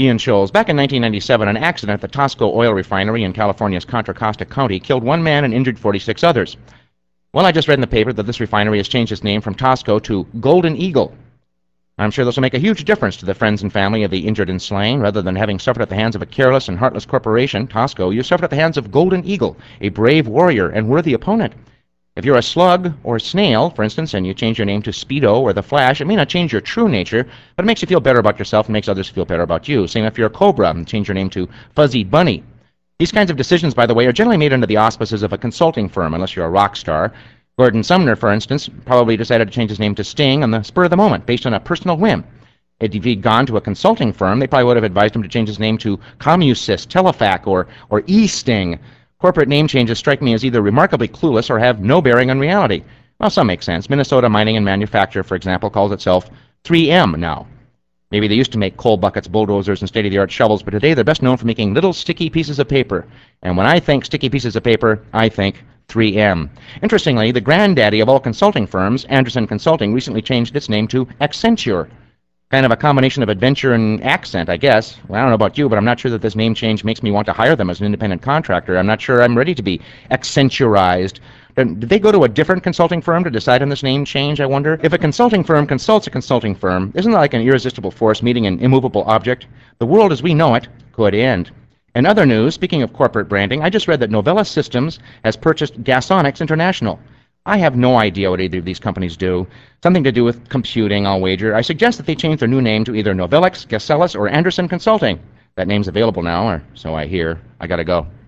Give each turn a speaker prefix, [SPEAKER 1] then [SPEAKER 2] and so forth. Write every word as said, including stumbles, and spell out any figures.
[SPEAKER 1] Ian Scholes. Back in nineteen ninety-seven, an accident at the Tosco oil refinery in California's Contra Costa County killed one man and injured forty-six others. Well, I just read in the paper that this refinery has changed its name from Tosco to Golden Eagle. I'm sure this will make a huge difference to the friends and family of the injured and slain. Rather than having suffered at the hands of a careless and heartless corporation, Tosco, you suffered at the hands of Golden Eagle, a brave warrior and worthy opponent. If you're a slug or snail, for instance, and you change your name to Speedo or the Flash, it may not change your true nature, but it makes you feel better about yourself and makes others feel better about you. Same if you're a cobra and change your name to Fuzzy Bunny. These kinds of decisions, by the way, are generally made under the auspices of a consulting firm, unless you're a rock star. Gordon Sumner, for instance, probably decided to change his name to Sting on the spur of the moment, based on a personal whim. If he'd gone to a consulting firm, they probably would have advised him to change his name to Commusys, Telefac, or, or E-Sting. Corporate name changes strike me as either remarkably clueless or have no bearing on reality. Well, some make sense. Minnesota Mining and Manufacture, for example, calls itself three M now. Maybe they used to make coal buckets, bulldozers, and state-of-the-art shovels, but today they're best known for making little sticky pieces of paper. And when I think sticky pieces of paper, I think three M. Interestingly, the granddaddy of all consulting firms, Andersen Consulting, recently changed its name to Accenture. Kind of a combination of adventure and accent, I guess. Well, I don't know about you, but I'm not sure that this name change makes me want to hire them as an independent contractor. I'm not sure I'm ready to be Accenturized. Did they go to a different consulting firm to decide on this name change, I wonder? If a consulting firm consults a consulting firm, isn't that like an irresistible force meeting an immovable object? The world as we know it could end. In other news, speaking of corporate branding, I just read that Novella Systems has purchased Gasonics International. I have no idea what either of these companies do. Something to do with computing, I'll wager. I suggest that they change their new name to either Novellix, Gasellus, or Andersen Consulting. That name's available now, or so I hear. I gotta go.